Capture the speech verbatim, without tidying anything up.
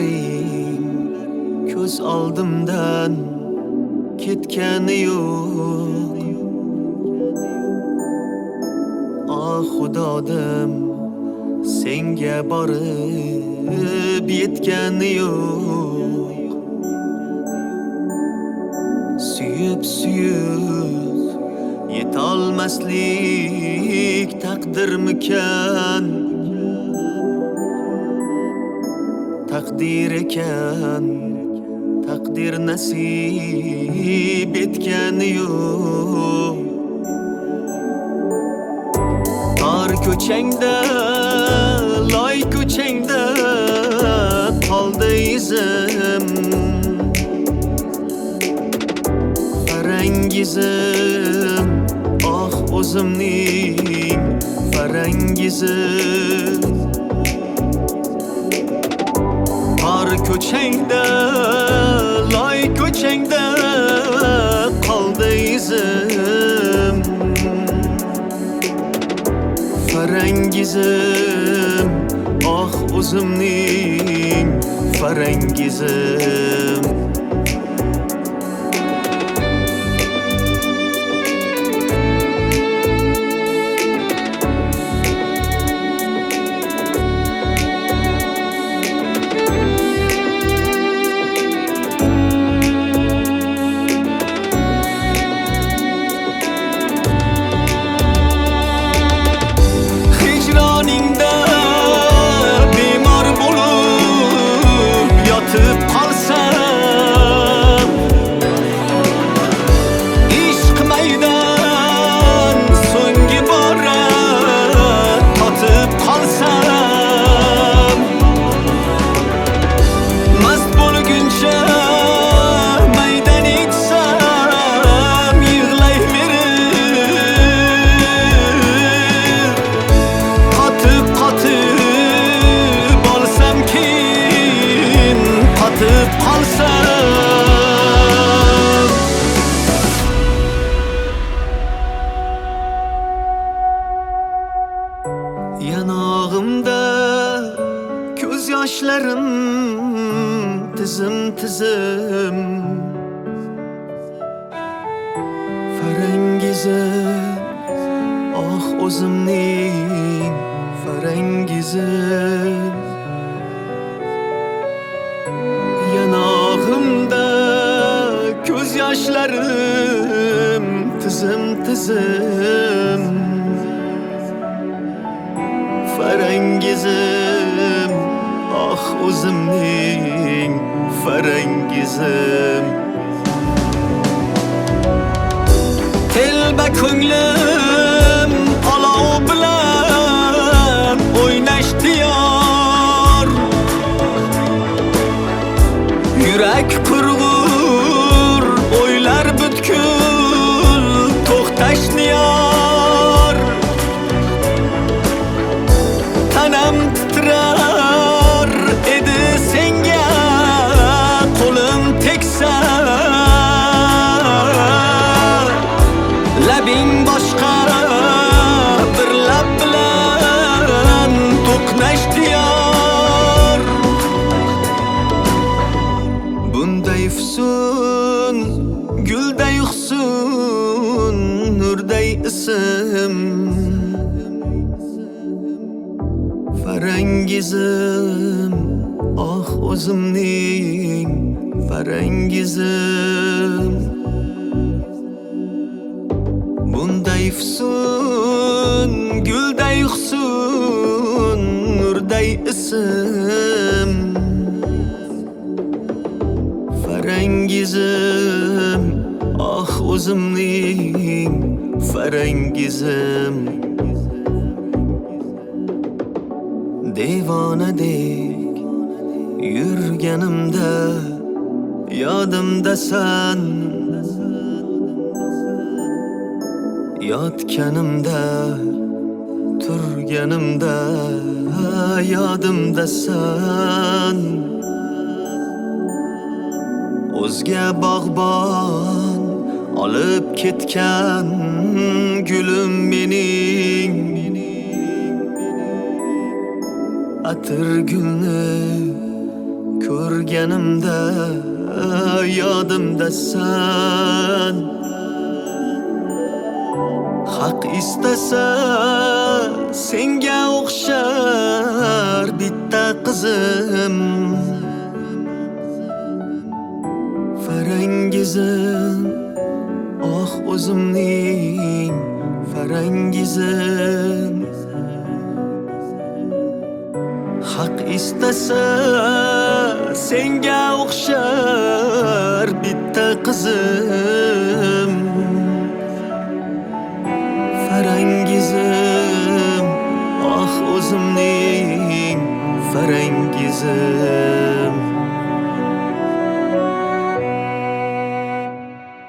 kunlaring ko'z oldimdan ketgani yo'q. Ah xudodim, senga borib yetgani yo'q. Suyib suyib yetolmaslik taqdirmikan? Taqdir ekan, taqdir nasib etgani yo'q. Tor ko'changda, loy ko'changda qoldi izim. Farangizim, oh o'zimning farangizim. Tor ko'changda, loy ko'changda qoldi izim. Farangizim, oh o'zimning farangizim. Yanağımda göz yaşlarım tizim tizim. Farangizim, ah o'zimning farangizim. Yanağımda göz yaşlarım tizim tizim. Farangizim, ah o'zimning farangizim. Telba ko'nglim olov bilan o'ynashdi yor. Yurak qurg'ur o'ylar butkul to'xtashni yor. Tanam titrar edi senga qo'lim teksa. Labing boshqa bir lab bilan to'qnashdi yor. Bunday husn, gulday husn, nurday ism. Farangizim, ah o'zimning farangizim. Bunday husn, gulday husn, nurday ism. Farangizim, ah o'zimning farangizim. Devonadek yurganimda yodimdasan. Yotganimda turganimda yodimdasan. O'zga bog'bon olib ketgan gulim mening. Atir gulni ko'rganimda yodimdasan. Haq istasa senga o'xshar bitta qizim, Farangizim, oh o'zimning Farangizim. Haq istasa senga o'xshar bitta qizim, Farangizim, oh o'zimning Farangizim.